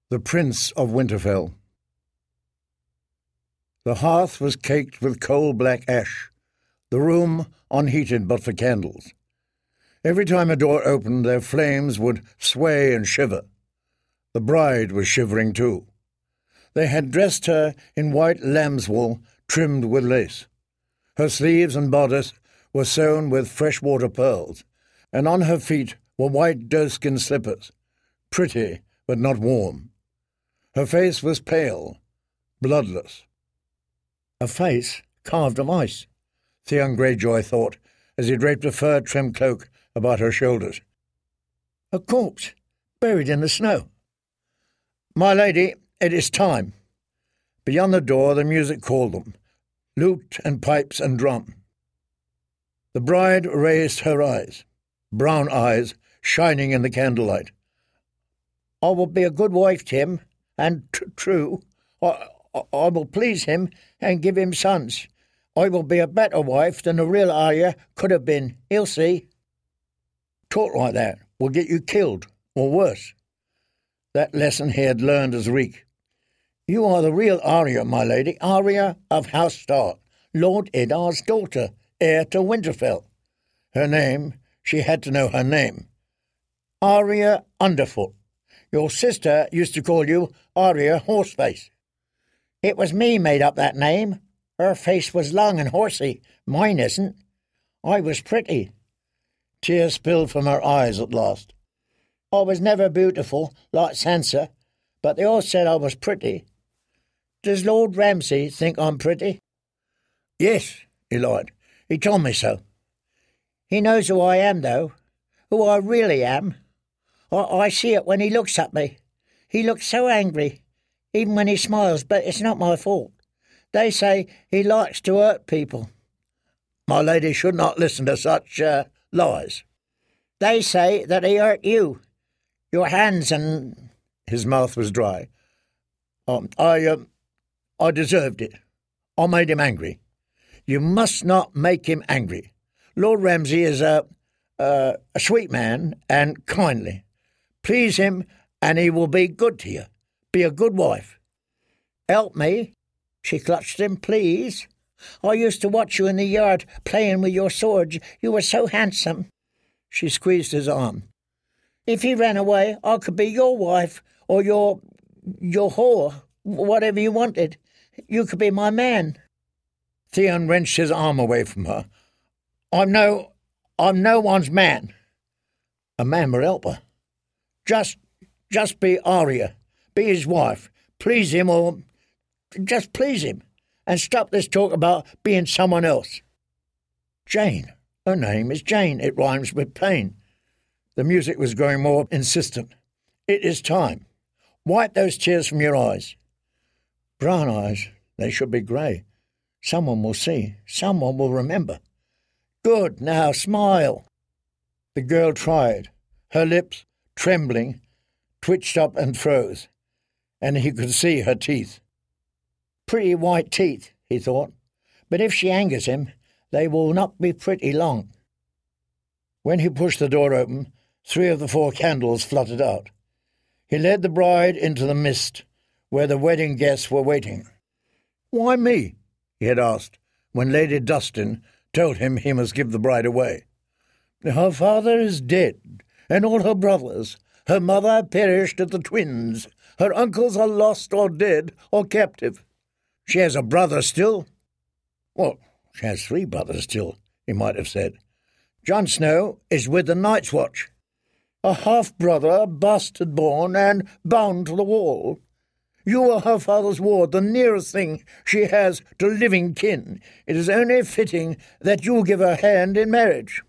The Prince of Winterfell. The hearth was caked with coal-black ash, the room unheated but for candles. Every time a door opened, their flames would sway and shiver. The bride was shivering too. They had dressed her in white lamb's wool trimmed with lace. Her sleeves and bodice were sewn with freshwater pearls, and on her feet were white doeskin slippers, pretty but not warm. Her face was pale, bloodless. A face carved of ice, Theon Greyjoy thought, as he draped a fur-trimmed cloak about her shoulders. A corpse, buried in the snow. "My lady, it is time." Beyond the door the music called them, lute and pipes and drum. The bride raised her eyes, brown eyes shining in the candlelight. "I will be a good wife, Tim, and true. I will please him and give him sons. I will be a better wife than the real Arya could have been. He'll see." "Talk like that will get you killed, or worse." That lesson he had learned as Reek. "You are the real Arya, my lady, Arya of House Stark, Lord Edar's daughter, heir to Winterfell." Her name, she had to know her name. "Arya Underfoot. Your sister used to call you Arya Horseface." "It was me made up that name. Her face was long and horsey. Mine isn't. I was pretty." Tears spilled from her eyes at last. "I was never beautiful, like Sansa, but they all said I was pretty. Does Lord Ramsay think I'm pretty?" "Yes," he lied. "He told me so." "He knows who I am, though. Who I really am. I see it when he looks at me. He looks so angry, even when he smiles, but it's not my fault. They say he likes to hurt people." "My lady should not listen to such lies." "They say that he hurt you. Your hands and—" His mouth was dry. I deserved it. I made him angry." "You must not make him angry. Lord Ramsay is a sweet man and kindly. Please him, and he will be good to you. Be a good wife." "Help me," she clutched him, "please. I used to watch you in the yard playing with your swords. You were so handsome." She squeezed his arm. "If he ran away, I could be your wife, or your whore, whatever you wanted. You could be my man." Theon wrenched his arm away from her. I'm no one's man." "A man will help her." Just be Arya. Be his wife. Please him, or just please him. And stop this talk about being someone else." "Jane. Her name is Jane. It rhymes with pain." The music was growing more insistent. "It is time. Wipe those tears from your eyes." "Brown eyes. They should be grey. Someone will see. Someone will remember." "Good. Now smile." The girl tried. Her lips, trembling, twitched up and froze, and he could see her teeth. Pretty white teeth, he thought, but if she angers him, they will not be pretty long. When he pushed the door open, 3 of the 4 candles fluttered out. He led the bride into the mist, where the wedding guests were waiting. "Why me?" he had asked, when Lady Dustin told him he must give the bride away. "Her father is dead, and all her brothers. Her mother perished at the twins. Her uncles are lost or dead or captive. She has a brother still." "Well, she has 3 brothers still," he might have said. "Jon Snow is with the Night's Watch. A half-brother, bastard-born and bound to the wall. You are her father's ward, the nearest thing she has to living kin. It is only fitting that you give her hand in marriage."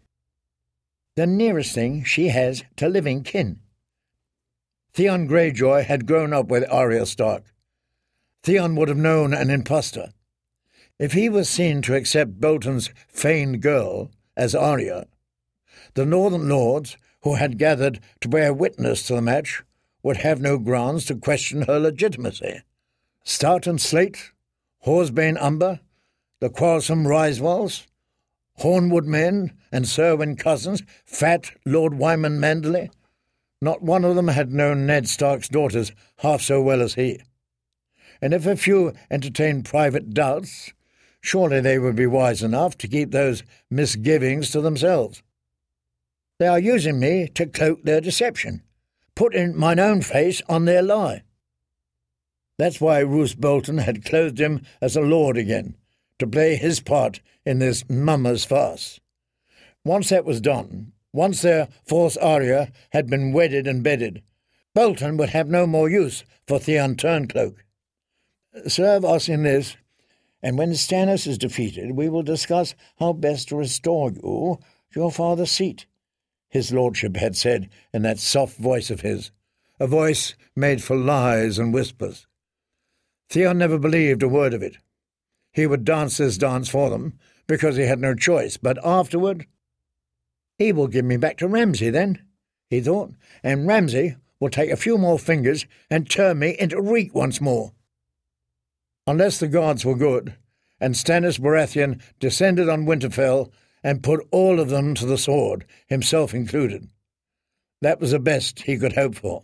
The nearest thing she has to living kin. Theon Greyjoy had grown up with Arya Stark. Theon would have known an impostor. If he was seen to accept Bolton's feigned girl as Arya, the Northern lords, who had gathered to bear witness to the match, would have no grounds to question her legitimacy. Stoughton Slate, Horsebane Umber, the quarrelsome Ryswalls, Hornwood men and Serwyn cousins, fat Lord Wyman Manderley. Not one of them had known Ned Stark's daughters half so well as he. And if a few entertained private doubts, surely they would be wise enough to keep those misgivings to themselves. They are using me to cloak their deception, putting mine own face on their lie. That's why Roose Bolton had clothed him as a lord again, to play his part in this mummers' farce. Once that was done, once their false aria had been wedded and bedded, Bolton would have no more use for Theon Turncloak. Serve us in this, and when Stannis is defeated, we will discuss how best to restore you to your father's seat, his lordship had said in that soft voice of his, a voice made for lies and whispers. Theon never believed a word of it. He would dance this dance for them, because he had no choice, but afterward, he will give me back to Ramsay then, he thought, and Ramsay will take a few more fingers and turn me into Reek once more. Unless the gods were good, and Stannis Baratheon descended on Winterfell and put all of them to the sword, himself included. That was the best he could hope for.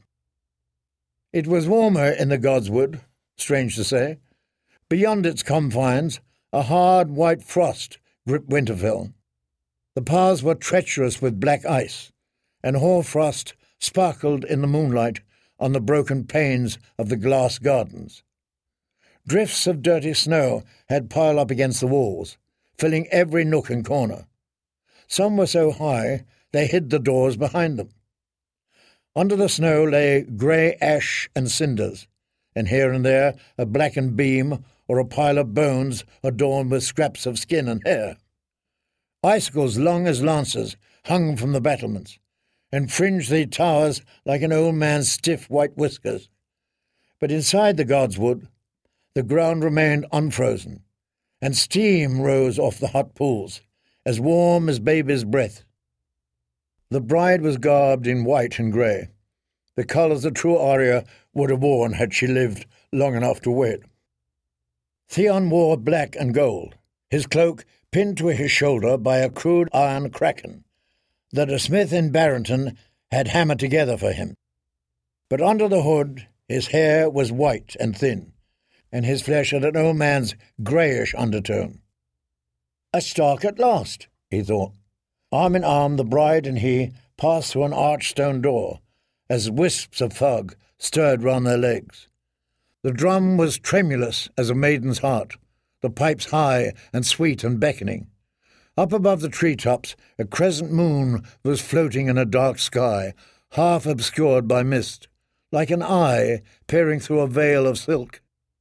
It was warmer in the Godswood, strange to say. Beyond its confines, a hard white frost gripped Winterfell. The paths were treacherous with black ice, and hoarfrost sparkled in the moonlight on the broken panes of the glass gardens. Drifts of dirty snow had piled up against the walls, filling every nook and corner. Some were so high they hid the doors behind them. Under the snow lay grey ash and cinders, and here and there a blackened beam or a pile of bones adorned with scraps of skin and hair. Icicles long as lances hung from the battlements, and fringed the towers like an old man's stiff white whiskers. But inside the Godswood, the ground remained unfrozen, and steam rose off the hot pools, as warm as baby's breath. The bride was garbed in white and grey, the colours the true Arya would have worn had she lived long enough to wed. Theon wore black and gold, his cloak pinned to his shoulder by a crude iron kraken that a smith in Barrington had hammered together for him. But under the hood his hair was white and thin, and his flesh had an old man's greyish undertone. A Stark at last, he thought. Arm in arm the bride and he passed through an arched stone door, as wisps of fog stirred round their legs. The drum was tremulous as a maiden's heart, the pipes high and sweet and beckoning. Up above the tree-tops a crescent moon was floating in a dark sky, half obscured by mist, like an eye peering through a veil of silk.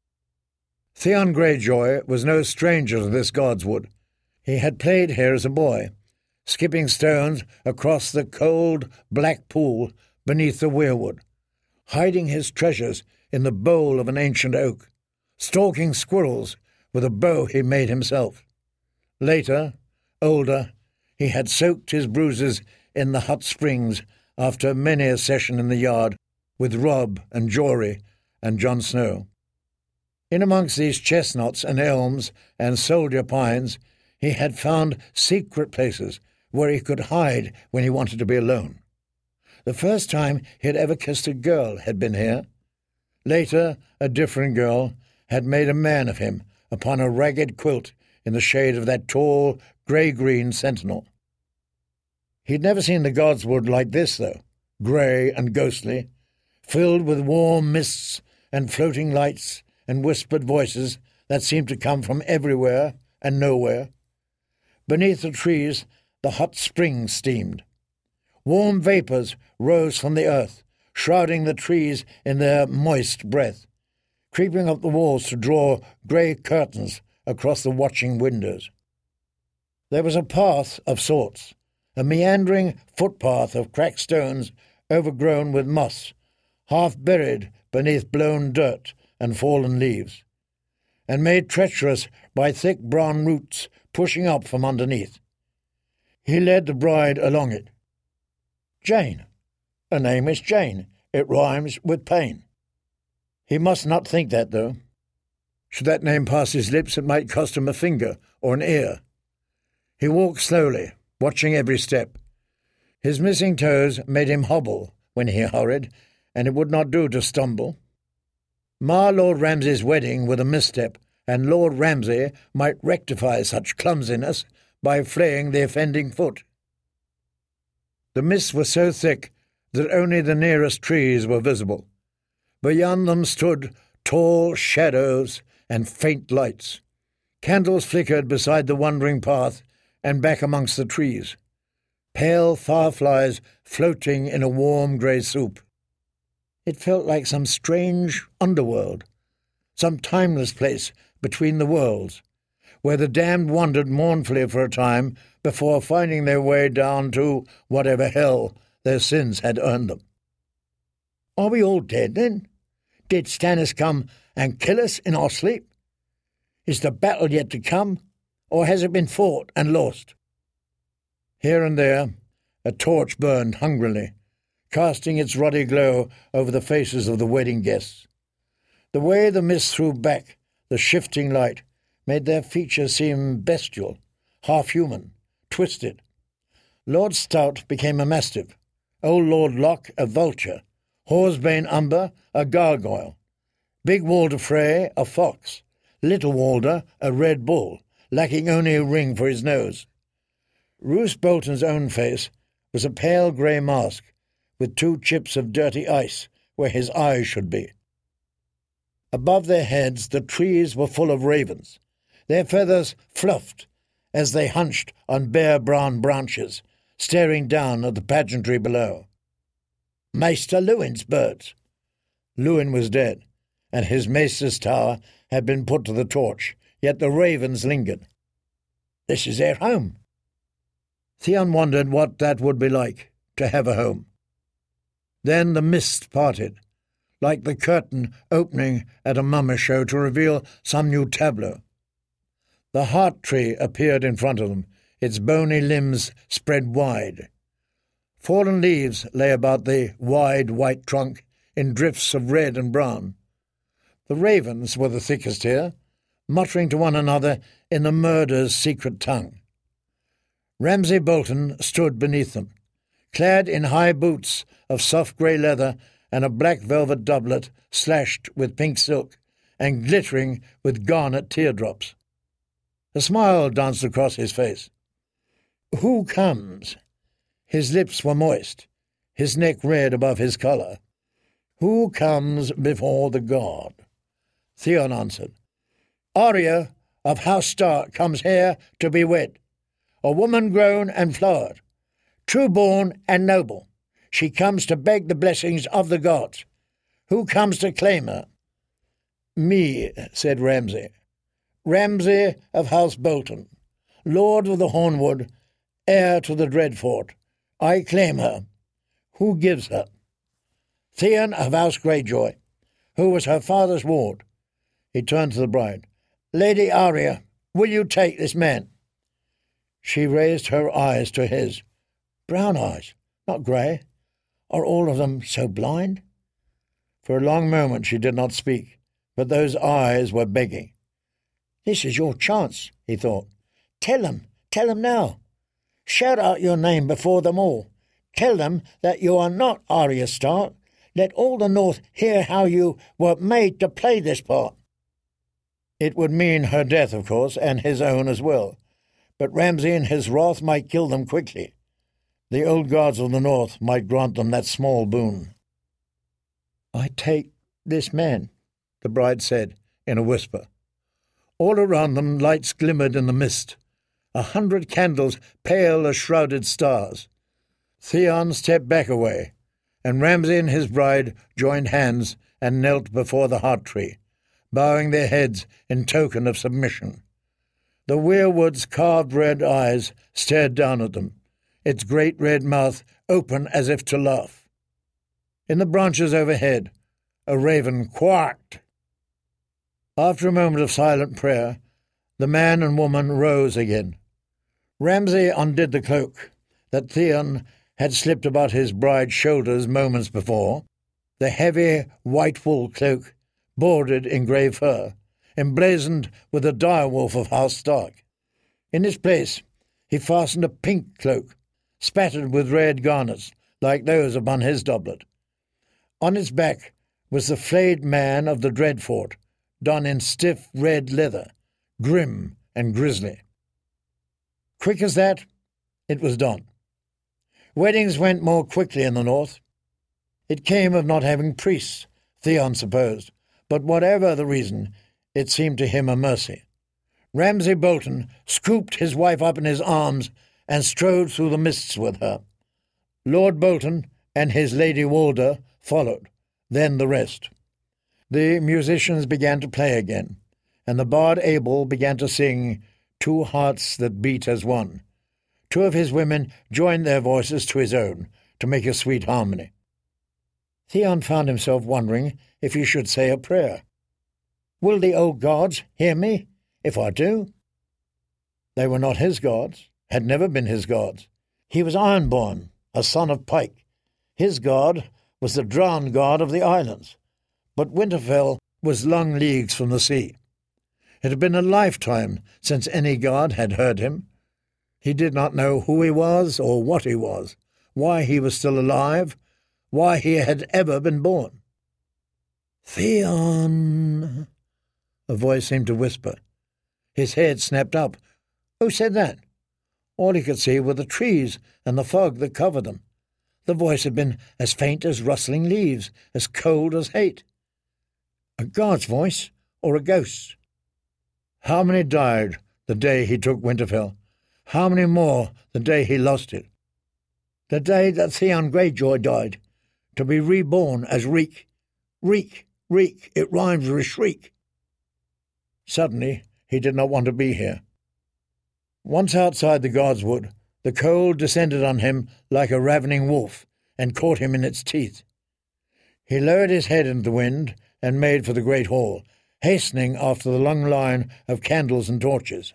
Theon Greyjoy was no stranger to this Godswood. He had played here as a boy, skipping stones across the cold, black pool beneath the weirwood, hiding his treasures in the bole of an ancient oak, stalking squirrels with a bow he made himself. Later, older, he had soaked his bruises in the hot springs after many a session in the yard with Robb and Jory and Jon Snow. In amongst these chestnuts and elms and soldier pines, he had found secret places where he could hide when he wanted to be alone. The first time he had ever kissed a girl had been here. Later, a different girl had made a man of him upon a ragged quilt in the shade of that tall, grey-green sentinel. He'd never seen the Godswood like this, though, grey and ghostly, filled with warm mists and floating lights and whispered voices that seemed to come from everywhere and nowhere. Beneath the trees, the hot springs steamed. Warm vapours rose from the earth, shrouding the trees in their moist breath, creeping up the walls to draw grey curtains across the watching windows. There was a path of sorts, a meandering footpath of cracked stones overgrown with moss, half buried beneath blown dirt and fallen leaves, and made treacherous by thick brown roots pushing up from underneath. He led the bride along it. Jane. Her name is Jane. It rhymes with pain. He must not think that, though. Should that name pass his lips, it might cost him a finger or an ear. He walked slowly, watching every step. His missing toes made him hobble when he hurried, and it would not do to stumble. Mar Lord Ramsay's wedding with a misstep, and Lord Ramsay might rectify such clumsiness by flaying the offending foot. The mists were so thick that only the nearest trees were visible. Beyond them stood tall shadows and faint lights. Candles flickered beside the wandering path and back amongst the trees. Pale fireflies floating in a warm grey soup. It felt like some strange underworld, some timeless place between the worlds, where the damned wandered mournfully for a time before finding their way down to whatever hell their sins had earned them. Are we all dead, then? Did Stannis come and kill us in our sleep? Is the battle yet to come, or has it been fought and lost? Here and there a torch burned hungrily, casting its ruddy glow over the faces of the wedding guests. The way the mist threw back the shifting light made their features seem bestial, half-human, twisted. Lord Stout became a mastiff, old Lord Locke a vulture, Horsebane Umber a gargoyle, Big Walder Frey a fox, Little Walder a red bull, lacking only a ring for his nose. Roose Bolton's own face was a pale grey mask, with 2 chips of dirty ice where his eyes should be. Above their heads the trees were full of ravens, their feathers fluffed as they hunched on bare brown branches, staring down at the pageantry below. Maester Lewin's birds. Lewin was dead, and his maester's tower had been put to the torch, yet the ravens lingered. This is their home. Theon wondered what that would be like, to have a home. Then the mist parted, like the curtain opening at a mummer show to reveal some new tableau. The heart tree appeared in front of them, its bony limbs spread wide. Fallen leaves lay about the wide white trunk in drifts of red and brown. The ravens were the thickest here, muttering to one another in the murder's secret tongue. Ramsay Bolton stood beneath them, clad in high boots of soft grey leather and a black velvet doublet slashed with pink silk and glittering with garnet teardrops. A smile danced across his face. Who comes? His lips were moist, his neck red above his collar. Who comes before the god? Theon answered. Arya of House Stark comes here to be wed, a woman grown and flowered, true-born and noble. She comes to beg the blessings of the gods. Who comes to claim her? Me, said Ramsay. Ramsay of House Bolton, Lord of the Hornwood, heir to the Dreadfort. I claim her. Who gives her? Theon of House Greyjoy, who was her father's ward. He turned to the bride. Lady Arya, will you take this man? She raised her eyes to his. Brown eyes, not grey. Are all of them so blind? For a long moment she did not speak, but those eyes were begging. This is your chance, he thought. Tell them now. Shout out your name before them all. Tell them that you are not Arya Stark. Let all the North hear how you were made to play this part. It would mean her death, of course, and his own as well. But Ramsay in his wrath might kill them quickly. The old gods of the North might grant them that small boon. I take this man, the bride said in a whisper. All around them lights glimmered in the mist, 100 candles pale as shrouded stars. Theon stepped back away, and Ramsay and his bride joined hands and knelt before the heart tree, bowing their heads in token of submission. The weirwood's carved red eyes stared down at them, its great red mouth open as if to laugh. In the branches overhead, a raven quacked. After a moment of silent prayer, the man and woman rose again. Ramsay undid the cloak that Theon had slipped about his bride's shoulders moments before, the heavy white wool cloak bordered in grey fur, emblazoned with the direwolf of House Stark. In its place he fastened a pink cloak, spattered with red garnets, like those upon his doublet. On its back was the flayed man of the Dreadfort, done in stiff red leather, grim and grisly. Quick as that, it was done. Weddings went more quickly in the north. It came of not having priests, Theon supposed, but whatever the reason, it seemed to him a mercy. Ramsay Bolton scooped his wife up in his arms and strode through the mists with her. Lord Bolton and his Lady Walder followed, then the rest. The musicians began to play again, and the bard Abel began to sing Two Hearts That Beat as One. Two of his women joined their voices to his own to make a sweet harmony. Theon found himself wondering if he should say a prayer. Will the old gods hear me if I do? They were not his gods, had never been his gods. He was Ironborn, a son of Pike. His god was the drowned god of the islands, but Winterfell was long leagues from the sea. It had been a lifetime since any god had heard him. He did not know who he was or what he was, why he was still alive, why he had ever been born. Theon, a voice seemed to whisper. His head snapped up. Who said that? All he could see were the trees and the fog that covered them. The voice had been as faint as rustling leaves, as cold as hate. A god's voice or a ghost's? How many died the day he took Winterfell? How many more the day he lost it? The day that Theon Greyjoy died, to be reborn as Reek. Reek, Reek, it rhymes with shriek. Suddenly he did not want to be here. Once outside the Godswood, the cold descended on him like a ravening wolf and caught him in its teeth. He lowered his head into the wind and made for the great hall, hastening after the long line of candles and torches.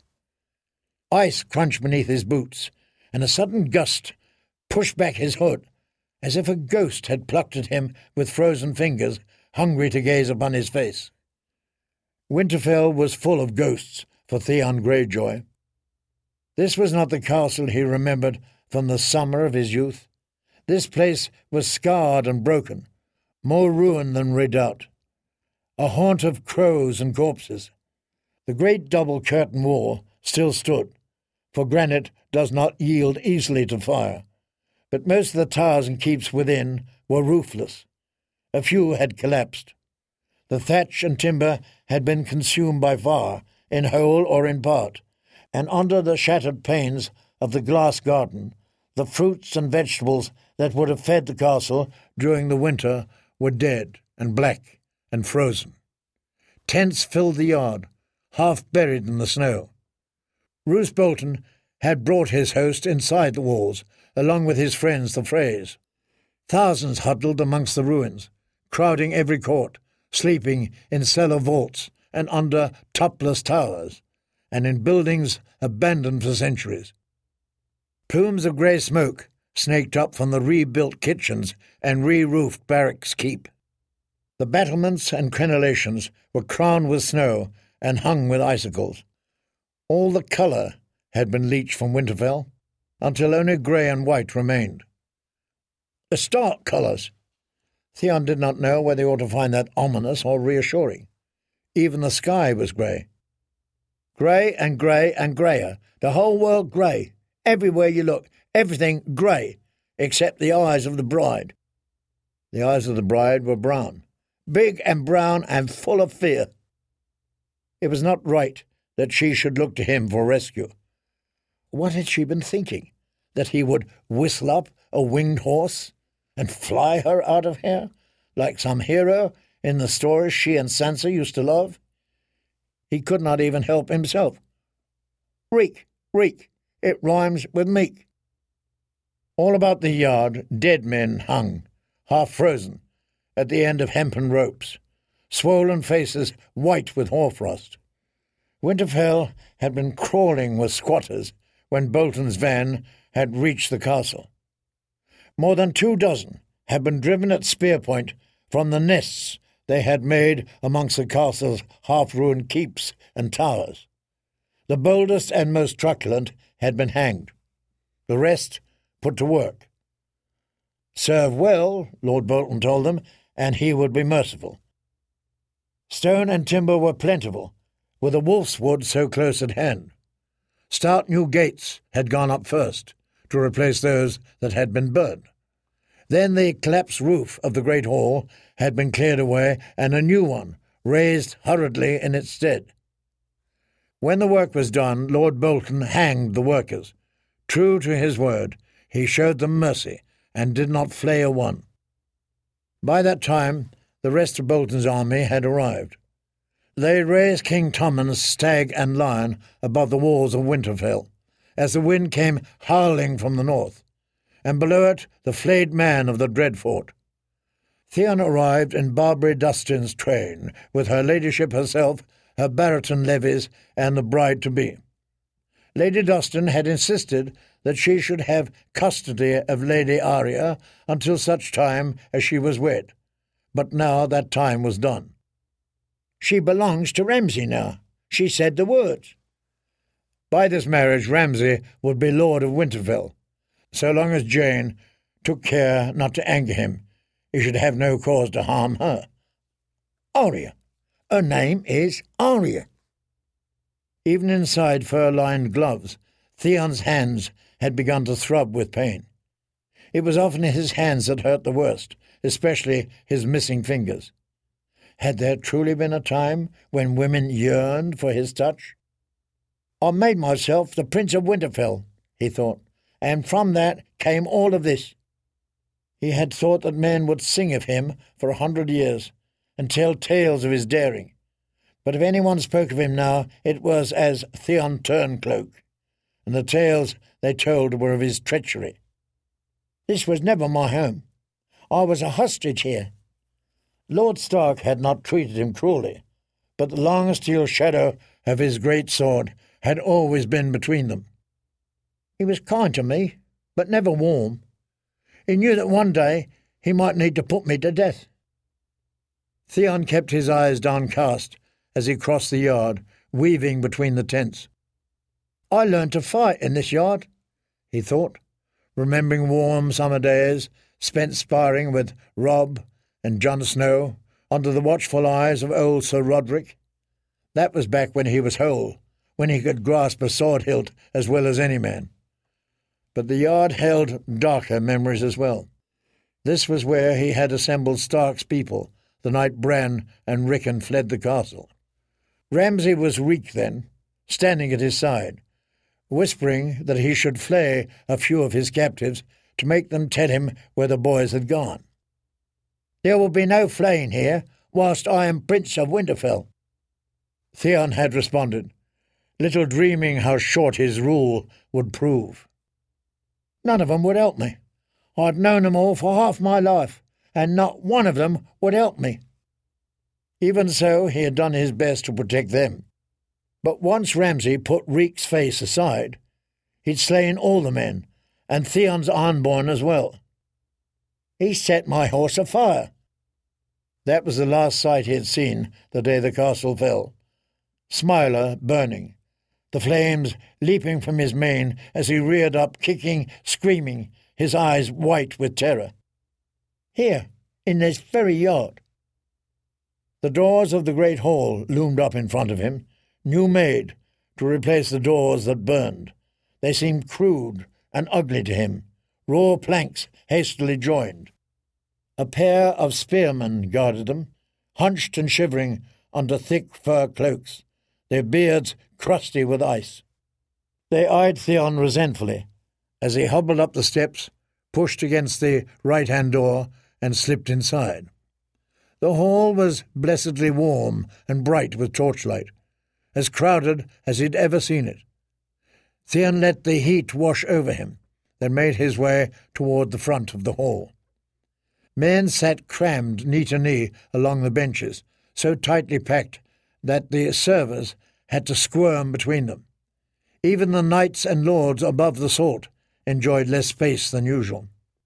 Ice crunched beneath his boots, and a sudden gust pushed back his hood, as if a ghost had plucked at him with frozen fingers, hungry to gaze upon his face. Winterfell was full of ghosts for Theon Greyjoy. This was not the castle he remembered from the summer of his youth. This place was scarred and broken, more ruined than redoubt, a haunt of crows and corpses. The great double curtain wall still stood, for granite does not yield easily to fire, but most of the towers and keeps within were roofless. A few had collapsed. The thatch and timber had been consumed by fire, in whole or in part, and under the shattered panes of the glass garden, the fruits and vegetables that would have fed the castle during the winter were dead and black and frozen. Tents filled the yard, half buried in the snow. Roose Bolton had brought his host inside the walls, along with his friends the Freys. Thousands huddled amongst the ruins, crowding every court, sleeping in cellar vaults and under topless towers, and in buildings abandoned for centuries. Plumes of grey smoke snaked up from the rebuilt kitchens and re-roofed barracks keep. The battlements and crenellations were crowned with snow and hung with icicles. All the colour had been leached from Winterfell, until only grey and white remained. The stark colours! Theon did not know whether he ought to find that ominous or reassuring. Even the sky was grey. Grey and grey and greyer, the whole world grey. Everywhere you look, everything grey, except the eyes of the bride. The eyes of the bride were brown, big and brown and full of fear. It was not right that she should look to him for rescue. What had she been thinking? That he would whistle up a winged horse and fly her out of here, like some hero in the stories she and Sansa used to love? He could not even help himself. Reek, reek, it rhymes with meek. All about the yard dead men hung, half frozen, at the end of hempen ropes, swollen faces white with hoarfrost. Winterfell had been crawling with squatters when Bolton's van had reached the castle. More than 24 had been driven at spear point from the nests they had made amongst the castle's half-ruined keeps and towers. The boldest and most truculent had been hanged, the rest put to work. Serve well, Lord Bolton told them, and he would be merciful. Stone and timber were plentiful, with the Wolf's Wood so close at hand. Stout new gates had gone up first, to replace those that had been burned. Then the collapsed roof of the great hall had been cleared away, and a new one raised hurriedly in its stead. When the work was done, Lord Bolton hanged the workers. True to his word, he showed them mercy, and did not flay a one. By that time, the rest of Bolton's army had arrived. They raised King Tommen's stag and lion above the walls of Winterfell, as the wind came howling from the north, and below it the flayed man of the dread fort. Theon arrived in Barbary Dustin's train, with her ladyship herself, her baritone levies, and the bride-to-be. Lady Dustin had insisted that she should have custody of Lady Arya until such time as she was wed, but now that time was done. "She belongs to Ramsay now. She said the words." By this marriage Ramsay would be Lord of Winterfell. So long as Jane took care not to anger him, he should have no cause to harm her. Arya. Her name is Arya. Even inside fur-lined gloves, Theon's hands had begun to throb with pain. It was often his hands that hurt the worst, especially his missing fingers. Had there truly been a time when women yearned for his touch? "I made myself the Prince of Winterfell," he thought, "and from that came all of this." He had thought that men would sing of him for 100 years, and tell tales of his daring. But if anyone spoke of him now, it was as Theon Turncloak, and the tales they told were of his treachery. "This was never my home. I was a hostage here." Lord Stark had not treated him cruelly, but the long steel shadow of his great sword had always been between them. He was kind to me, but never warm. He knew that one day he might need to put me to death. Theon kept his eyes downcast as he crossed the yard, weaving between the tents. "I learned to fight in this yard," he thought, remembering warm summer days spent sparring with Robb and Jon Snow under the watchful eyes of old Sir Roderick. That was back when he was whole, when he could grasp a sword hilt as well as any man. But the yard held darker memories as well. This was where he had assembled Stark's people the night Bran and Rickon fled the castle. Ramsay was Reek then, standing at his side, whispering that he should flay a few of his captives to make them tell him where the boys had gone. "There will be no flaying here whilst I am Prince of Winterfell," Theon had responded, little dreaming how short his rule would prove. "None of them would help me. I'd known them all for half my life, and not one of them would help me." Even so, he had done his best to protect them. But once Ramsay put Reek's face aside, he'd slain all the men, and Theon's Ironborn as well. "He set my horse afire." That was the last sight he had seen the day the castle fell. Smiler burning, the flames leaping from his mane as he reared up, kicking, screaming, his eyes white with terror. Here, in this very yard. The doors of the great hall loomed up in front of him, new made, to replace the doors that burned. They seemed crude and ugly to him, raw planks hastily joined. A pair of spearmen guarded them, hunched and shivering under thick fur cloaks, their beards crusty with ice. They eyed Theon resentfully as he hobbled up the steps, pushed against the right-hand door, and slipped inside. The hall was blessedly warm and bright with torchlight, as crowded as he'd ever seen it. Theon let the heat wash over him, then made his way toward the front of the hall. Men sat crammed knee to knee along the benches, so tightly packed that the servers had to squirm between them. Even the knights and lords above the salt enjoyed less space than usual.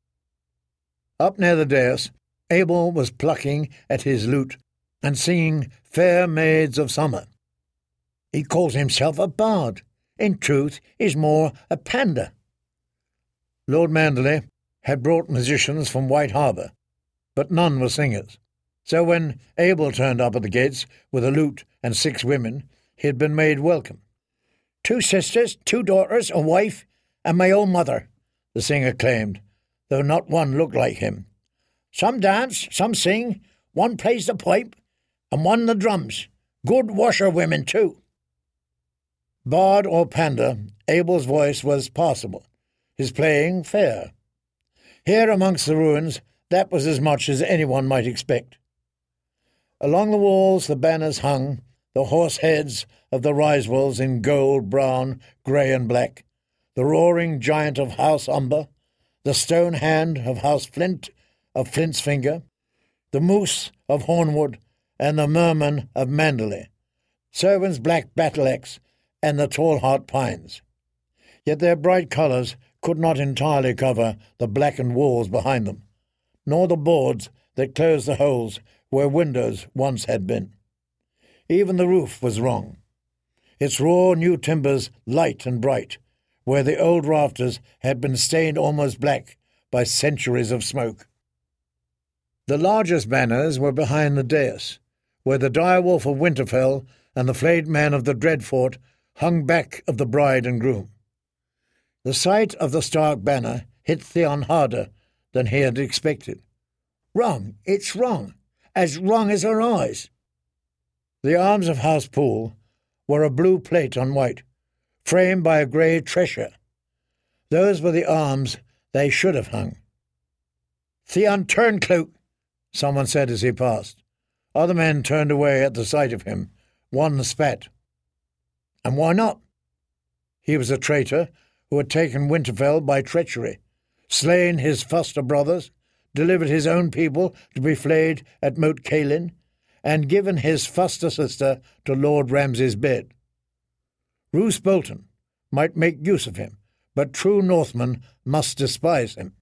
Up near the dais, Abel was plucking at his lute and singing Fair Maids of Summer. He calls himself a bard. In truth, he's more a pander. Lord Manderley, had brought musicians from White Harbour, but none were singers. So when Abel turned up at the gates with a lute and 6 women, he had been made welcome. 2 sisters, 2 daughters, a wife, and my own mother, the singer claimed, though not one looked like him. Some dance, some sing, one plays the pipe, and one the drums. Good washerwomen, too. Bard or pander, Abel's voice was passable, his playing fair. Here amongst the ruins, that was as much as anyone might expect. Along the walls the banners hung, the horse heads of the Risewells in gold, brown, grey and black, the roaring giant of House Umber, the stone hand of House Flint of Flint's Finger, the moose of Hornwood, and the merman of Manderley, Servan's black battle-axe, and the tall-heart pines. Yet their bright colours could not entirely cover the blackened walls behind them, nor the boards that closed the holes where windows once had been. Even the roof was wrong, its raw new timbers light and bright, where the old rafters had been stained almost black by centuries of smoke. The largest banners were behind the dais, where the direwolf of Winterfell and the flayed man of the Dreadfort hung back of the bride and groom. The sight of the Stark banner hit Theon harder than he had expected. Wrong, it's wrong as her eyes. The arms of House Poole were a blue plate on white, framed by a grey tressure. Those were the arms they should have hung. Theon Turncloak, someone said as he passed. Other men turned away at the sight of him. One spat. And why not? He was a traitor who had taken Winterfell by treachery, slain his foster brothers, delivered his own people to be flayed at Moat Cailin, and given his foster sister to Lord Ramsay's bed. Roose Bolton might make use of him, but true Northmen must despise him.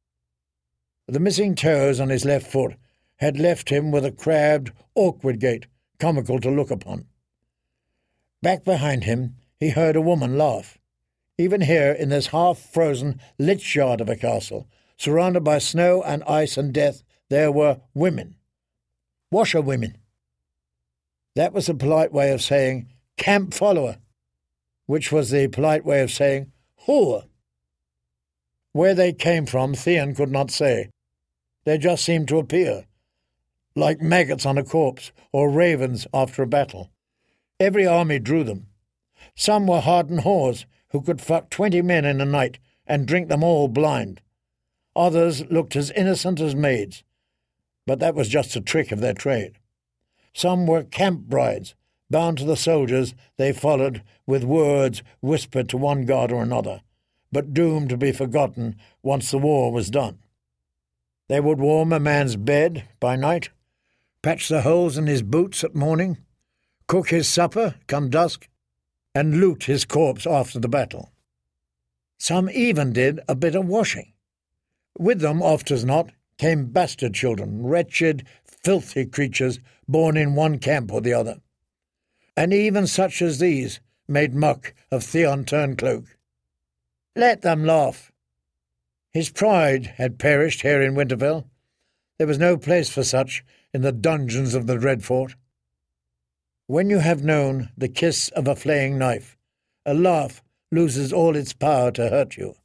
The missing toes on his left foot had left him with a crabbed, awkward gait, comical to look upon. Back behind him he heard a woman laugh. Even here, in this half-frozen lich yard of a castle, surrounded by snow and ice and death, there were women. Washerwomen. That was the polite way of saying camp follower, which was the polite way of saying whore. Where they came from, Theon could not say. They just seemed to appear, like maggots on a corpse or ravens after a battle. Every army drew them. Some were hardened whores who could fuck 20 men in a night and drink them all blind. Others looked as innocent as maids, but that was just a trick of their trade. Some were camp brides, bound to the soldiers they followed with words whispered to one guard or another, but doomed to be forgotten once the war was done. They would warm a man's bed by night, patch the holes in his boots at morning, cook his supper come dusk, and loot his corpse after the battle. Some even did a bit of washing. With them, oft as not, came bastard children, wretched, filthy creatures born in one camp or the other. And even such as these made muck of Theon Turncloak. Let them laugh. His pride had perished here in Winterfell. There was no place for such in the dungeons of the Dreadfort. When you have known the kiss of a flaying knife, a laugh loses all its power to hurt you.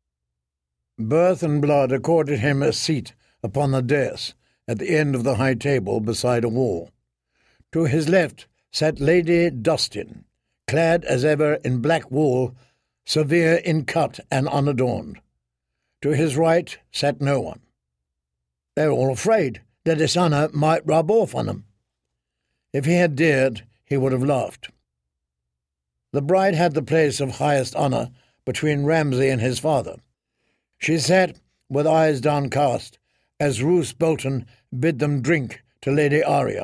Birth and blood accorded him a seat upon the dais at the end of the high table beside a wall. To his left sat Lady Dustin, clad as ever in black wool, severe in cut and unadorned. To his right sat no one. They were all afraid that dishonour might rub off on them. If he had dared, he would have laughed. The bride had the place of highest honour between Ramsay and his father. She sat with eyes downcast as Roose Bolton bid them drink to Lady Arya.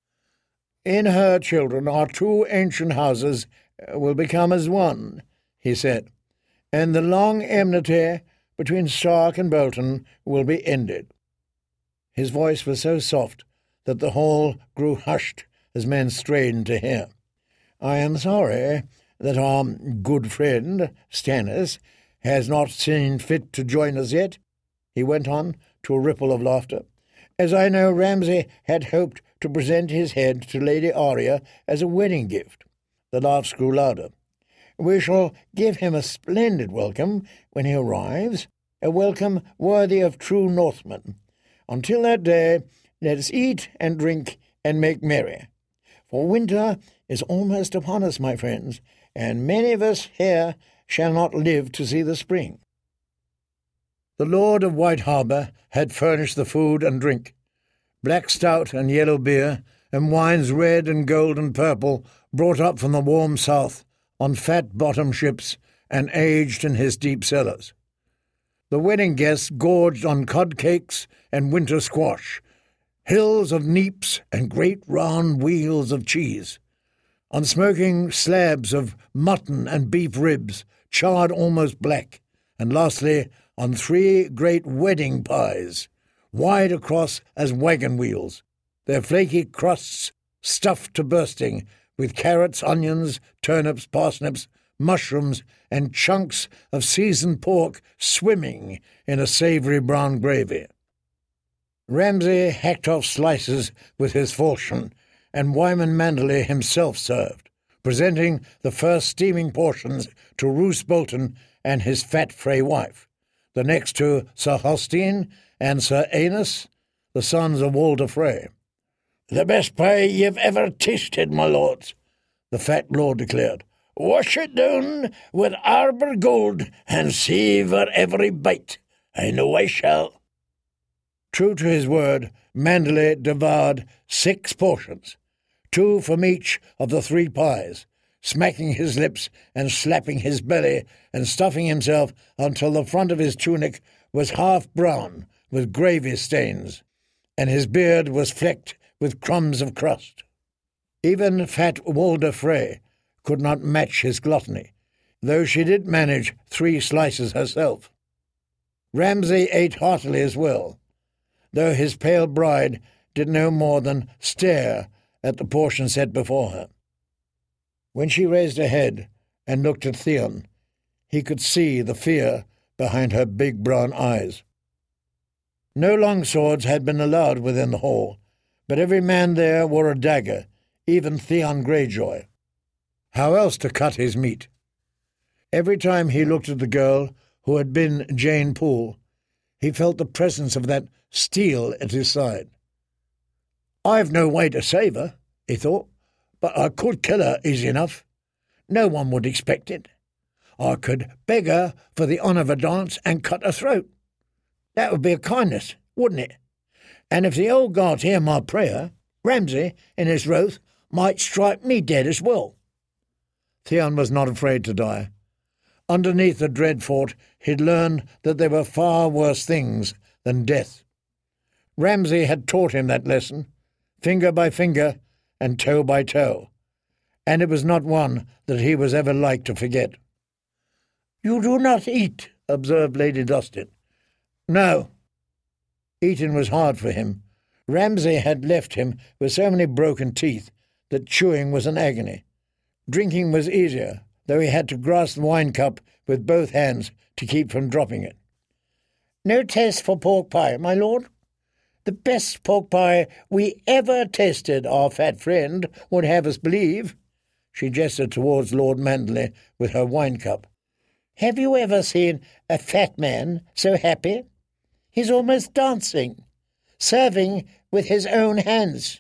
In her, children, our 2 ancient houses will become as one, he said, and the long enmity between Stark and Bolton will be ended. His voice was so soft that the hall grew hushed as men strained to hear. I am sorry that our good friend Stannis has not seen fit to join us yet. he went on to a ripple of laughter, as I know Ramsay had hoped to present his head to Lady Arya as a wedding gift. The laughs grew louder. We shall give him a splendid welcome when he arrives, a welcome worthy of true Northmen. Until that day, let us eat and drink and make merry. For winter is almost upon us, my friends, and many of us here shall not live to see the spring. The Lord of White Harbour had furnished the food and drink, black stout and yellow beer, and wines red and gold and purple, brought up from the warm south on fat-bottom ships and aged in his deep cellars. The wedding guests gorged on cod cakes and winter squash, hills of neeps and great round wheels of cheese, on smoking slabs of mutton and beef ribs, charred almost black, and lastly on 3 great wedding pies, wide across as wagon wheels, their flaky crusts stuffed to bursting with carrots, onions, turnips, parsnips, mushrooms, and chunks of seasoned pork swimming in a savoury brown gravy. Ramsay hacked off slices with his falchion, and Wyman Manderley himself served, presenting the first steaming portions to Roose Bolton and his fat Frey wife, the next to Sir Holstein and Sir Aenus, the sons of Walder Frey. "The best pie you've ever tasted, my lords," the fat lord declared. "Wash it down with arbor gold and savour every bite. I know I shall." True to his word, Manderley devoured 6 portions, 2 from each of the 3 pies, smacking his lips and slapping his belly and stuffing himself until the front of his tunic was half brown with gravy stains, and his beard was flecked with crumbs of crust. Even fat Walder Frey could not match his gluttony, though she did manage 3 slices herself. Ramsay ate heartily as well, though his pale bride did no more than stare at the portion set before her. When she raised her head and looked at Theon, he could see the fear behind her big brown eyes. No long swords had been allowed within the hall, but every man there wore a dagger, even Theon Greyjoy. How else to cut his meat? Every time he looked at the girl who had been Jane Poole, he felt the presence of that steel at his side. "I've no way to save her," he thought, "but I could kill her easy enough. No one would expect it. I could beg her for the honour of a dance and cut her throat. That would be a kindness, wouldn't it? And if the old gods hear my prayer, Ramsay, in his wrath, might strike me dead as well." Theon was not afraid to die. Underneath the dread fort, he'd learned that there were far worse things than death. Ramsay had taught him that lesson, finger by finger and toe by toe, and it was not one that he was ever like to forget. "You do not eat," observed Lady Dostit. "No." Eating was hard for him. Ramsay had left him with so many broken teeth that chewing was an agony. Drinking was easier, though he had to grasp the wine cup with both hands to keep from dropping it. "No taste for pork pie, my lord?" "The best pork pie we ever tasted, our fat friend would have us believe." She gestured towards Lord Manderley with her wine cup. "Have you ever seen a fat man so happy? He's almost dancing, serving with his own hands."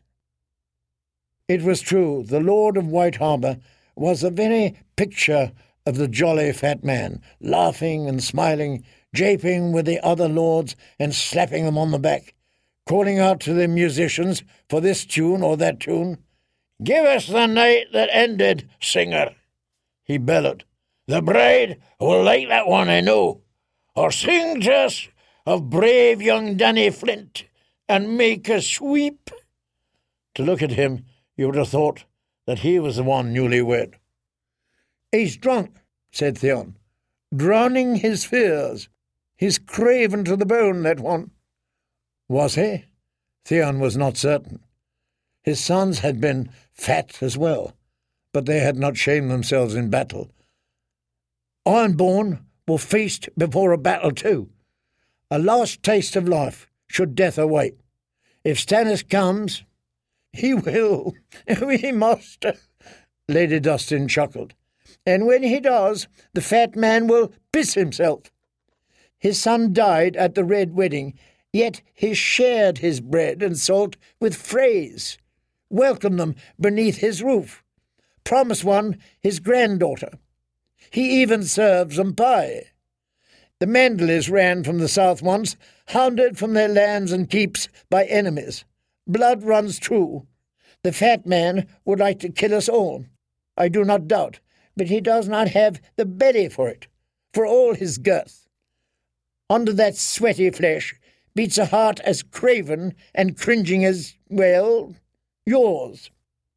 It was true, the Lord of White Harbour was the very picture of the jolly fat man, laughing and smiling, japing with the other lords and slapping them on the back, calling out to the musicians for this tune or that tune. "Give us the night that ended, singer," he bellowed. "The bride will like that one, I know. Or sing to us of brave young Danny Flint and make us weep." To look at him, you would have thought that he was the one newly wed. "He's drunk," said Theon, "drowning his fears. He's craven to the bone, that one." Was he? Theon was not certain. His sons had been fat as well, but they had not shamed themselves in battle. "Ironborn will feast before a battle too. A last taste of life, should death await. If Stannis comes, he will. We must. Lady Dustin chuckled. And when he does, the fat man will piss himself. His son died at the Red Wedding, yet he shared his bread and salt with Freys. Welcomed them beneath his roof. Promised one his granddaughter. He even serves them pie. The Manderleys ran from the south once, hounded from their lands and keeps by enemies. Blood runs true. The fat man would like to kill us all, I do not doubt, but he does not have the belly for it, for all his girth. Under that sweaty flesh beats a heart as craven and cringing as, well, yours.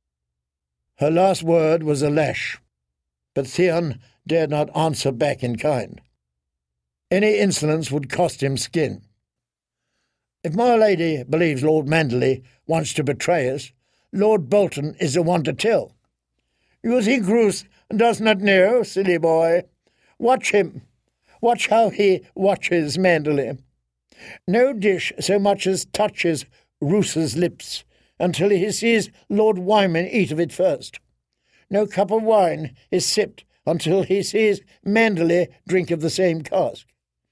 Her last word was a lash, but Theon dared not answer back in kind. Any insolence would cost him skin. If my lady believes Lord Manderley wants to betray us, Lord Bolton is the one to tell. You think Roose does not know, silly boy? Watch him. Watch how he watches Manderley. No dish so much as touches Roose's lips until he sees Lord Wyman eat of it first. No cup of wine is sipped until he sees Manderley drink of the same cask.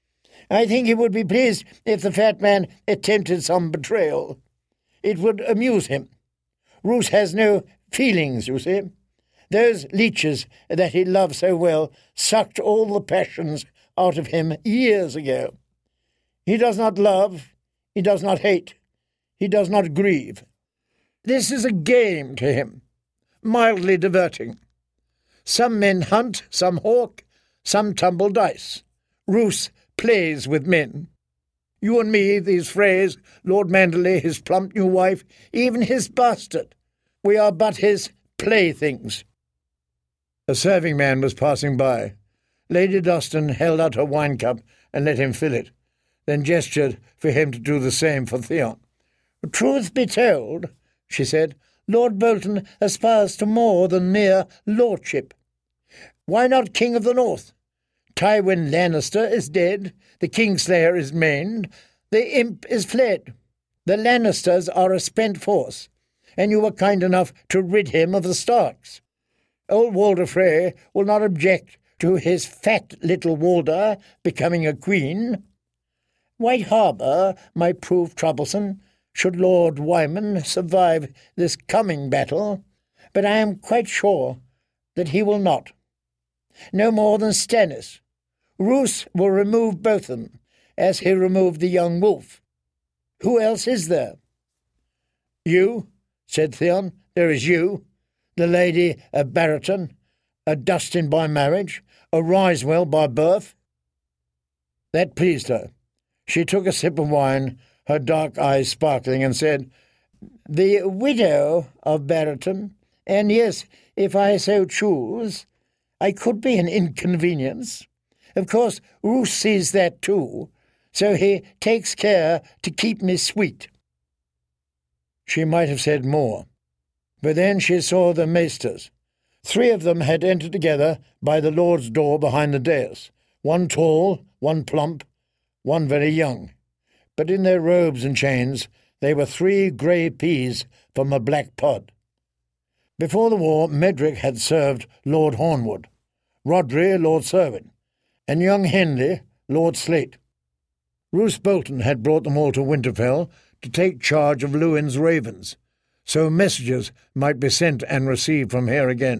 I think he would be pleased if the fat man attempted some betrayal. It would amuse him. Roose has no feelings, you see. Those leeches that he loved so well sucked all the passions out of him years ago. He does not love, he does not hate, he does not grieve. This is a game to him, mildly diverting. Some men hunt, some hawk, some tumble dice. Roose plays with men. You and me, these Freys, Lord Manderley, his plump new wife, even his bastard, we are but his playthings. A serving man was passing by. Lady Dustin held out her wine cup and let him fill it, then gestured for him to do the same for Theon. Truth be told, she said, Lord Bolton aspires to more than mere lordship. Why not King of the North? Tywin Lannister is dead, the Kingslayer is maimed, the imp is fled. The Lannisters are a spent force, and you were kind enough to rid him of the Starks. Old Walder Frey will not object to his fat little Walder becoming a queen. White Harbour might prove troublesome, should Lord Wyman survive this coming battle, but I am quite sure that he will not. No more than Stannis. Roose will remove both of them, as he removed the young wolf. Who else is there? You, said Theon. There is you, the Lady of Barrington, a Dustin by marriage, a Risewell by birth. That pleased her. She took a sip of wine, her dark eyes sparkling, and said, The widow of Barrington, and yes, if I so choose, I could be an inconvenience. Of course, Roose sees that too, so he takes care to keep me sweet. She might have said more, but then she saw the maesters. 3 of them had entered together by the Lord's door behind the dais, one tall, one plump, one very young. But in their robes and chains they were 3 grey peas from a black pod. Before the war, Medric had served Lord Hornwood, Rodri Lord Serwyn, and young Henley Lord Slate. Roose Bolton had brought them all to Winterfell to take charge of Lewin's ravens, so messages might be sent and received from here again.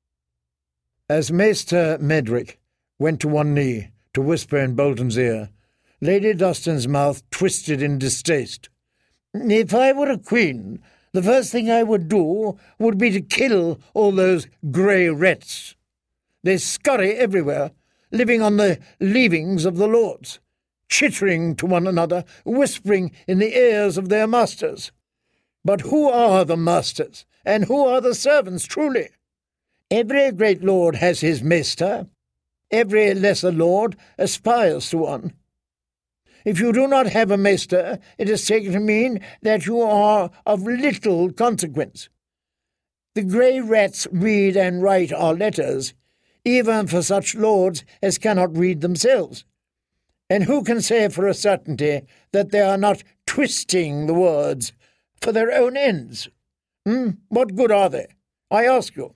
As Maester Medric went to one knee to whisper in Bolton's ear, Lady Dustin's mouth twisted in distaste. If I were a queen, the first thing I would do would be to kill all those grey rats. They scurry everywhere, living on the leavings of the lords, chittering to one another, whispering in the ears of their masters. But who are the masters, and who are the servants, truly? Every great lord has his maester. Every lesser lord aspires to one. If you do not have a maester, it is taken to mean that you are of little consequence. The grey rats read and write our letters, even for such lords as cannot read themselves. And who can say for a certainty that they are not twisting the words for their own ends? What good are they? I ask you.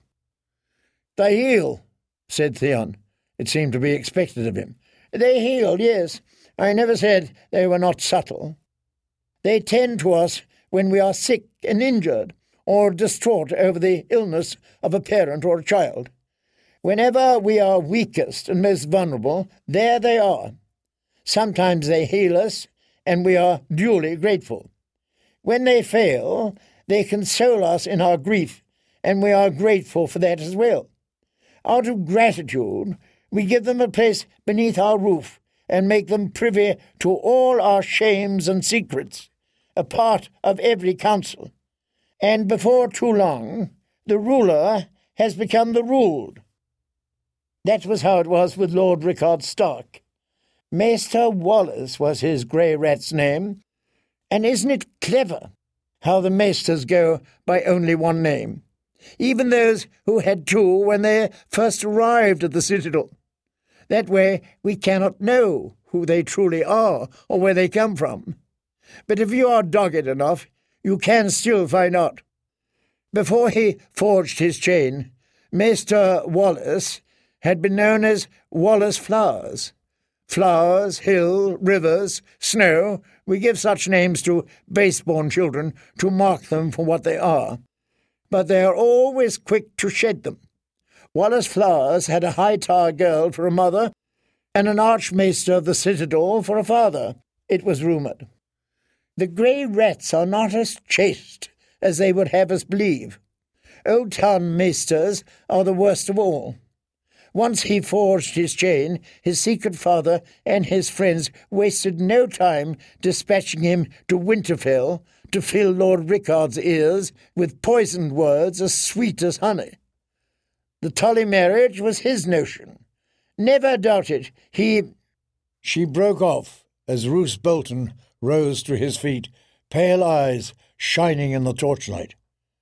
They heal, said Theon. It seemed to be expected of him. They heal, yes. I never said they were not subtle. They tend to us when we are sick and injured, or distraught over the illness of a parent or a child. Whenever we are weakest and most vulnerable, there they are. Sometimes they heal us, and we are duly grateful. When they fail, they console us in our grief, and we are grateful for that as well. Out of gratitude, we give them a place beneath our roof, and make them privy to all our shames and secrets, a part of every council. And before too long, the ruler has become the ruled. That was how it was with Lord Rickard Stark. Maester Wallace was his grey rat's name, and isn't it clever how the maesters go by only one name, even those who had two when they first arrived at the citadel? That way we cannot know who they truly are or where they come from. But if you are dogged enough, you can still find out. Before he forged his chain, Maester Wallace had been known as Wallace Flowers. Flowers, hill, rivers, snow, we give such names to base-born children to mark them for what they are. But they are always quick to shed them. Wallace Flowers had a Hightower girl for a mother and an Archmaester of the Citadel for a father, it was rumoured. The grey rats are not as chaste as they would have us believe. Old town maesters are the worst of all. Once he forged his chain, his secret father and his friends wasted no time dispatching him to Winterfell to fill Lord Rickard's ears with poisoned words as sweet as honey. The Tully marriage was his notion. Never doubt it, he— She broke off as Roose Bolton rose to his feet, pale eyes shining in the torchlight.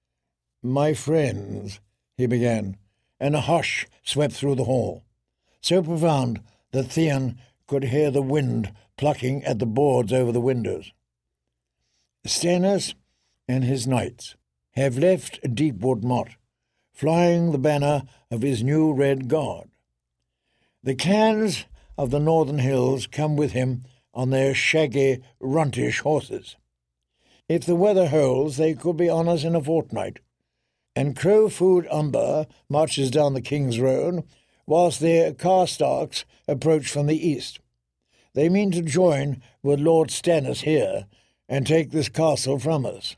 "My friends," he began, and a hush swept through the hall, so profound that Theon could hear the wind plucking at the boards over the windows. "Stannis and his knights have left Deepwood Motte, flying the banner of his new Red Guard. The clans of the northern hills come with him on their shaggy, runtish horses. If the weather holds, they could be on us in a fortnight, and Crowfoot Umber marches down the King's Road, whilst the Karstarks approach from the east. They mean to join with Lord Stannis here, and take this castle from us."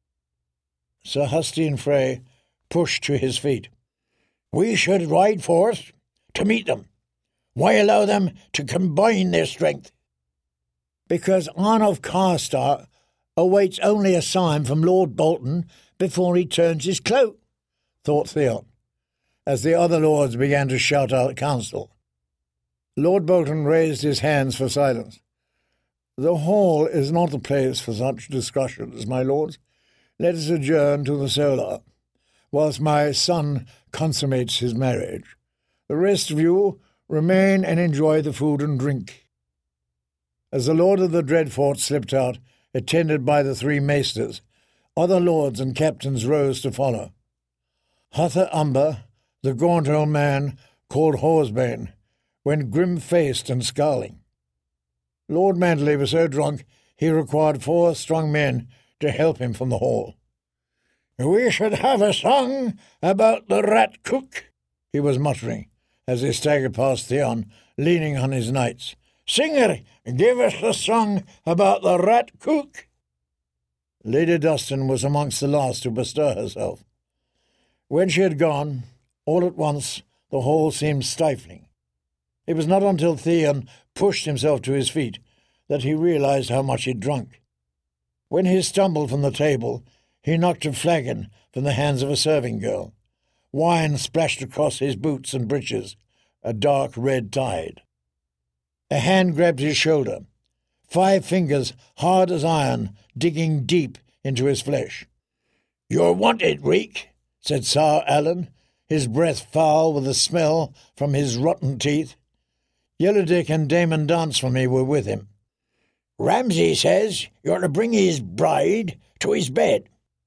Sir Hustine Frey pushed to his feet. "We should ride forth to meet them. Why allow them to combine their strength?" "Because Arnulf Karstark awaits only a sign from Lord Bolton before he turns his cloak," thought Theon, as the other lords began to shout out counsel. Lord Bolton raised his hands for silence. "The hall is not the place for such discussions, my lords. Let us adjourn to the solar, whilst my son consummates his marriage. The rest of you remain and enjoy the food and drink." As the Lord of the Dreadfort slipped out, attended by the three maesters, other lords and captains rose to follow. Huther Umber, the gaunt old man called Horsebane, went grim-faced and scowling. Lord Manderley was so drunk he required 4 strong men to help him from the hall. "We should have a song about the rat cook," he was muttering, as he staggered past Theon, leaning on his knights. "Singer, give us a song about the rat cook." Lady Dustin was amongst the last to bestir herself. When she had gone, all at once the hall seemed stifling. It was not until Theon pushed himself to his feet that he realized how much he'd drunk. When he stumbled from the table, he knocked a flagon from the hands of a serving girl. Wine splashed across his boots and breeches, a dark red tide. A hand grabbed his shoulder, 5 fingers hard as iron digging deep into his flesh. "You're wanted, Reek," said Sir Alan, his breath foul with the smell from his rotten teeth. Yellow Dick and Damon Dance for Me were with him. "Ramsay says you're to bring his bride to his bed."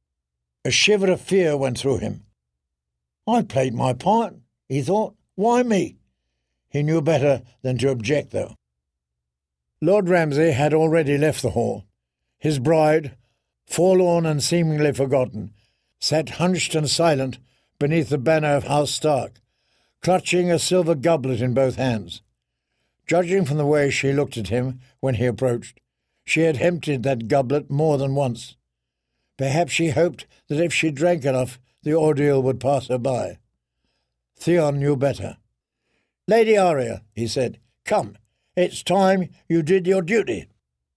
A shiver of fear went through him. "I played my part," he thought. "Why me?" He knew better than to object, though. Lord Ramsay had already left the hall. His bride, forlorn and seemingly forgotten, sat hunched and silent beneath the banner of House Stark, clutching a silver goblet in both hands. Judging from the way she looked at him when he approached, she had emptied that goblet more than once. Perhaps she hoped that if she drank enough, the ordeal would pass her by. Theon knew better. "Lady Arya," he said, "come, it's time you did your duty."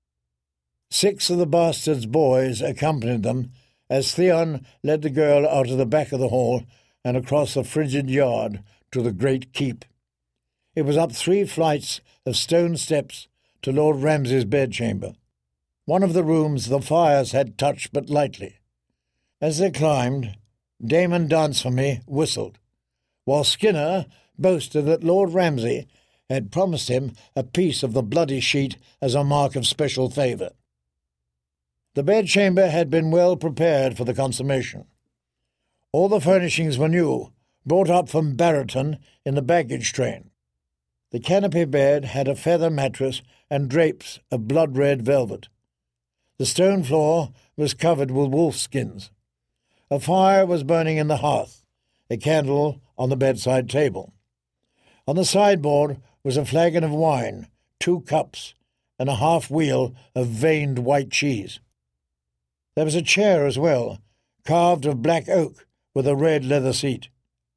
6 of the bastards' boys accompanied them as Theon led the girl out of the back of the hall and across the frigid yard to the great keep. It was up 3 flights of stone steps to Lord Ramsay's bedchamber. One of the rooms the fires had touched but lightly. As they climbed, Damon Dance for Me whistled, while Skinner boasted that Lord Ramsay had promised him a piece of the bloody sheet as a mark of special favour. The bedchamber had been well prepared for the consummation. All the furnishings were new, brought up from Barraton in the baggage train. The canopy bed had a feather mattress and drapes of blood-red velvet. The stone floor was covered with wolf-skins. A fire was burning in the hearth, a candle on the bedside table. On the sideboard was a flagon of wine, 2 cups, and a half-wheel of veined white cheese. There was a chair as well, carved of black oak with a red leather seat.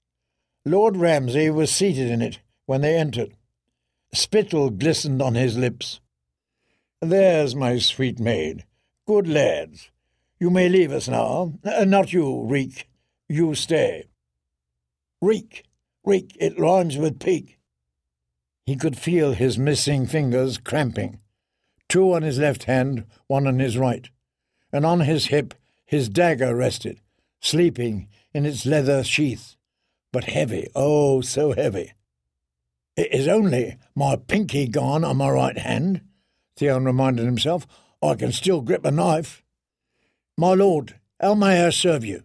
Lord Ramsay was seated in it when they entered. Spittle glistened on his lips. "There's my sweet maid. Good lads. You may leave us now. Not you, Reek. You stay." Reek. Reek. It rhymes with peak. He could feel his missing fingers cramping, 2 on his left hand, 1 on his right, and on his hip his dagger rested, sleeping in its leather sheath, but heavy, oh, so heavy. "It is only my pinky gone on my right hand," Theon reminded himself. "I can still grip a knife. My lord, how may I serve you?"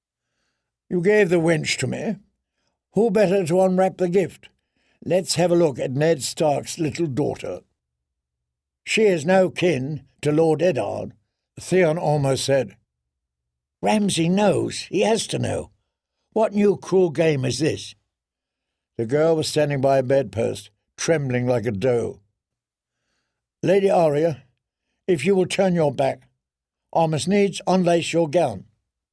"You gave the wench to me. Who better to unwrap the gift? Let's have a look at Ned Stark's little daughter." "She is no kin to Lord Eddard," Theon almost said. "Ramsay knows. He has to know. What new cruel game is this?" The girl was standing by a bedpost, trembling like a doe. "Lady Arya, if you will turn your back, I must needs unlace your gown."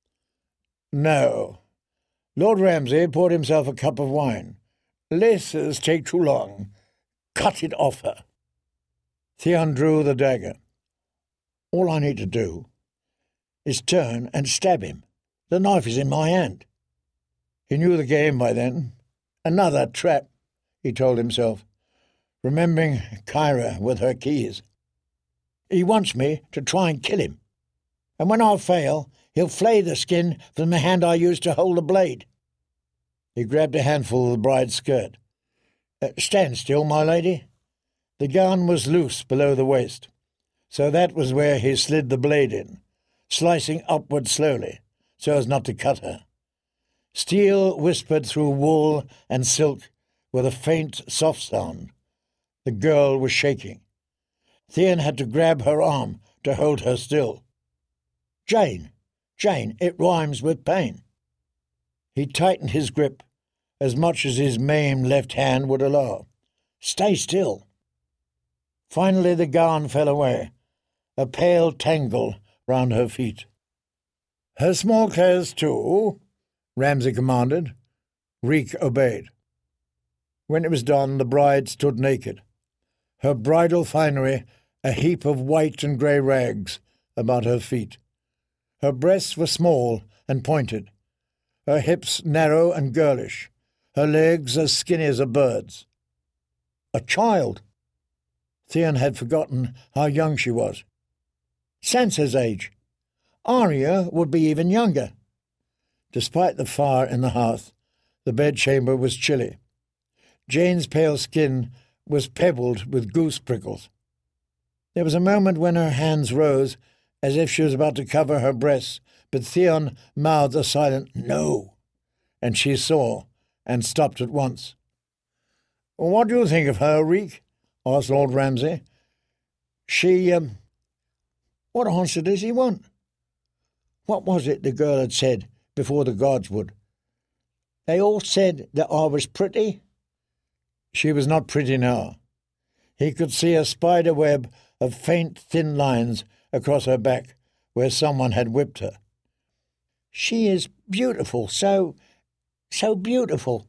"No." Lord Ramsay poured himself a cup of wine. "Laces take too long. Cut it off her." Theon drew the dagger. "All I need to do is turn and stab him. The knife is in my hand." He knew the game by then. "Another trap," he told himself, remembering Kyra with her keys. "He wants me to try and kill him. And when I fail, he'll flay the skin from the hand I used to hold the blade." He grabbed a handful of the bride's skirt. "Stand still, my lady." The gown was loose below the waist, so that was where he slid the blade in, slicing upward slowly, so as not to cut her. Steel whispered through wool and silk with a faint, soft sound. The girl was shaking. Theon had to grab her arm to hold her still. "Jane, Jane, it rhymes with pain." He tightened his grip as much as his maimed left hand would allow. "Stay still." Finally the gown fell away, a pale tangle round her feet. "Her small clothes too," Ramsay commanded. Reek obeyed. When it was done, the bride stood naked, her bridal finery a heap of white and grey rags about her feet. Her breasts were small and pointed, her hips narrow and girlish, her legs as skinny as a bird's. A child! Theon had forgotten how young she was. Sansa's age. Arya would be even younger. Despite the fire in the hearth, the bedchamber was chilly. Jane's pale skin was pebbled with goose prickles. There was a moment when her hands rose as if she was about to cover her breasts, but Theon mouthed a silent "no," and she saw and stopped at once. "What do you think of her, Reek?" asked Lord Ramsay. "She, What answer does he want? What was it the girl had said before the gods would? They all said that I was pretty?" She was not pretty now. He could see a spider web of faint, thin lines across her back where someone had whipped her. "She is beautiful, so beautiful."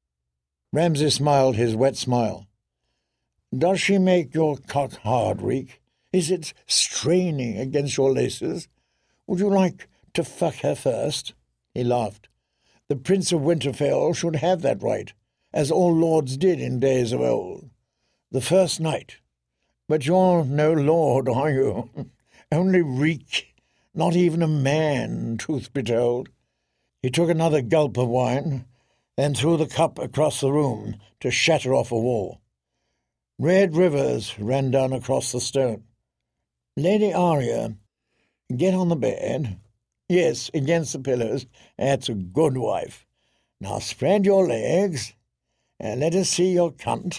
Ramsay smiled his wet smile. "Does she make your cock hard, Reek? Is it straining against your laces? Would you like to fuck her first?" He laughed. "The Prince of Winterfell should have that right, as all lords did in days of old. The first night. But you're no lord, are you? Only Reek, not even a man, truth be told." He took another gulp of wine, then threw the cup across the room to shatter off a wall. Red rivers ran down across the stone. "Lady Arya, get on the bed. Yes, against the pillows. That's a good wife. Now spread your legs, and let us see your cunt."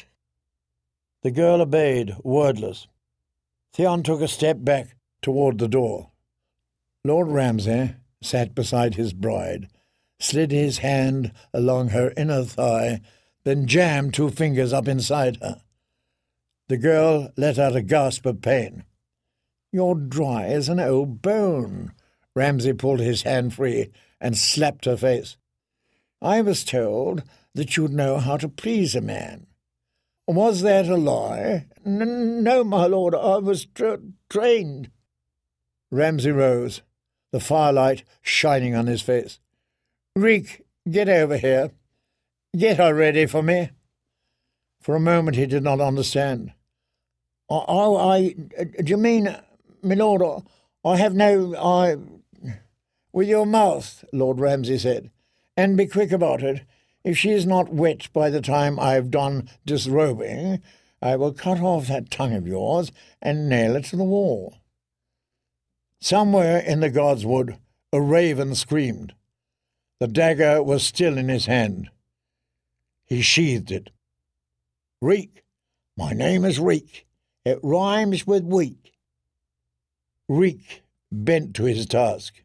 The girl obeyed, wordless. Theon took a step back toward the door. Lord Ramsay sat beside his bride, slid his hand along her inner thigh, then jammed 2 fingers up inside her. The girl let out a gasp of pain. "You're dry as an old bone." Ramsay pulled his hand free and slapped her face. "I was told that you'd know how to please a man." "Was that a lie?" No, my lord, I was trained." Ramsay rose, the firelight shining on his face. "Reek, get over here. Get her ready for me." For a moment he did not understand. Do you mean, my lord, I have no, With your mouth," Lord Ramsay said, "and be quick about it. If she is not wet by the time I've done disrobing, I will cut off that tongue of yours and nail it to the wall." Somewhere in the godswood a raven screamed. The dagger was still in his hand. He sheathed it. "Reek. My name is Reek. It rhymes with weak." Reek bent to his task.